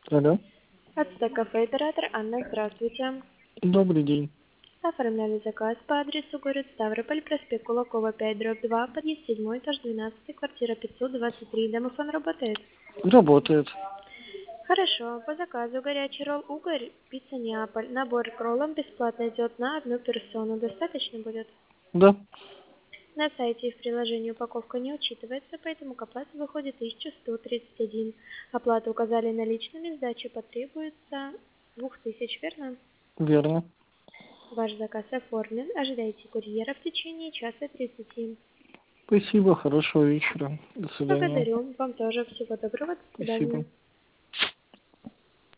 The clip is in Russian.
Алло. Ацтек кафе, оператор Анна, здравствуйте. Добрый день. Оформляли заказ по адресу город Ставрополь, проспект Кулакова, 5/2, подъезд 7, этаж 12, квартира 523. Домофон работает? Работает. Хорошо. По заказу горячий ролл угорь, пицца Неаполь. Набор к роллам бесплатно идет на одну персону. Достаточно будет? Да. На сайте и в приложении упаковка не учитывается, поэтому к оплате выходит 1131. Оплату указали наличными, сдача потребуется 2000, верно? Верно. Ваш заказ оформлен. Ожидайте курьера в течение часа 30. Спасибо. Хорошего вечера. До свидания. Благодарю. Вам тоже всего доброго. До Спасибо. свидания.